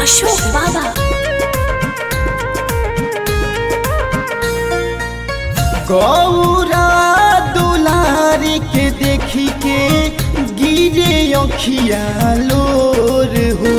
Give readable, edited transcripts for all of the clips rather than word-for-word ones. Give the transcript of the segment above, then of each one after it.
अशोक बाबा। गौरा दुलारी के देखी के गिरे अखिया लोर हो।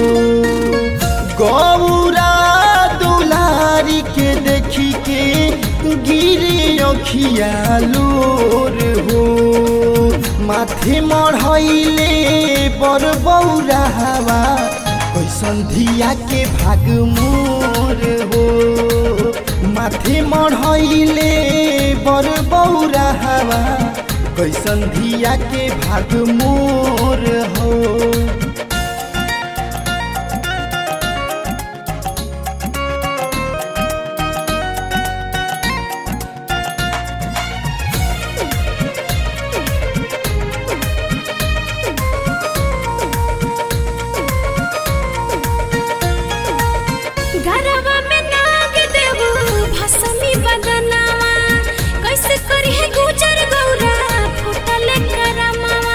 गौरा दुलारी के देखी के गिरे अखिया लोर हो। माथे मढ़ैले बर बौरा हवा कैसन धिया के भाग मोर हो। माथे मढ़ैले बर बौरा हवा कैसन धिया के भाग मोर हो। गरबा में नाग देव भसमी बदनावा कैसे करी है गुजर गौरा फुटल करमावा।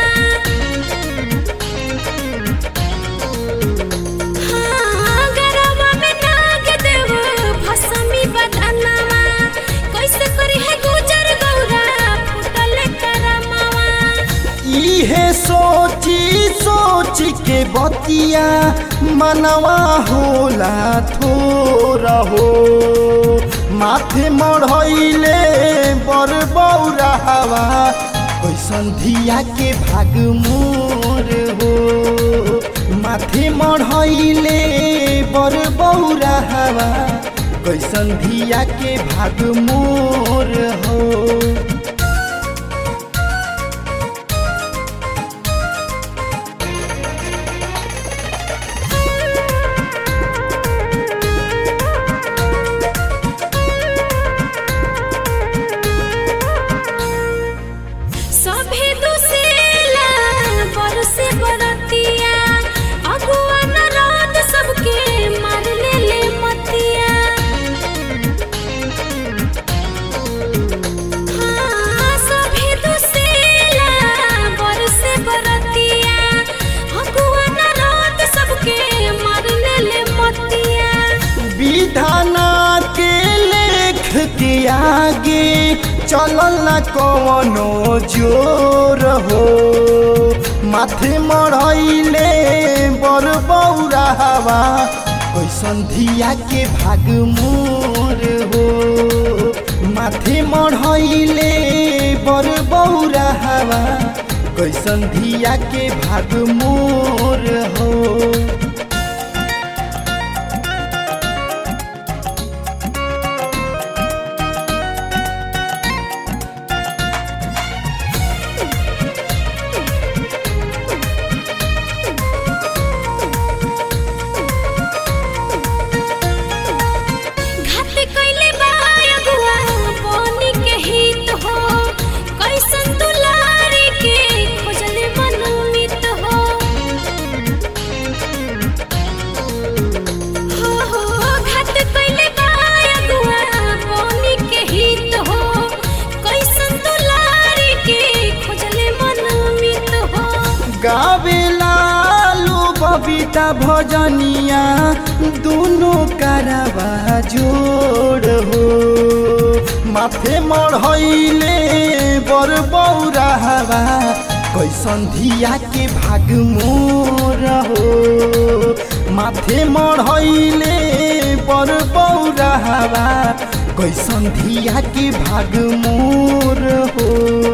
हाँ, गरबा में नाग देव भसमी बदनावा कैसे करी है गुजर गौरा फुटल करमावा। इहे सोची सोच के बतिया मनवा होला थोरा हो। माथे मढ़ैले बर बौरा हवा कैसन धिया के भाग मोर हो। माथे मढ़ैले बर बौरा हवा कैसन धिया के भाग मोर हो। सभे दुसेला बरसे बरतिया अगुआ नराद सबके मार ले मतिया। हाँ, सभे दुसेला बरसे बरतिया अगुआ नराद सबके मार ले मतिया। विधाना के लेख के आगे चलल न कवनो जोर हो। माथे मढ़ैले बर बौरा हवा कैसन धिया के भाग मोर हो। माथे मढ़ैले बर बौरा हवा कैसन धिया के भाग मोर हो। घात कइले बा अगुआ बनी के हित हो कैसन दुलारी के खोजले मनमित हो। घात कइले बा अगुआ बनी के हित हो कैसन दुलारी के खोजले मनमित हो। गावेला लो बबीता भजनिया दोनों करवा जोड़ हो। माथे मढ़ैले बर बौरा हवा कैसन धिया के भाग मोर हो। माथे मढ़ैले बर बौरा हवा कैसन धिया के भाग मोर हो।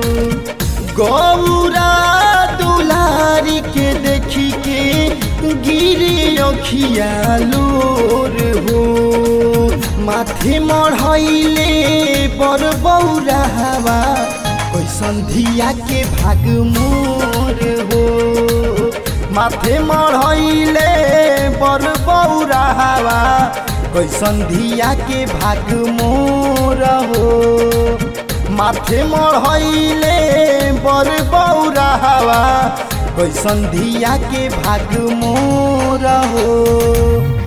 गौरा दुलारी के देखी के गिरे अखिया लोर हो। माथे मढ़ैले बर बौरा हवा कैसन धिया के भाग मोर हो। माथे मढ़ैले बर बौरा हवा कैसन धिया के भाग मोर हो। माथे मढ़ैले बर बौरा हवा कैसन धिया के भाग मोर हो।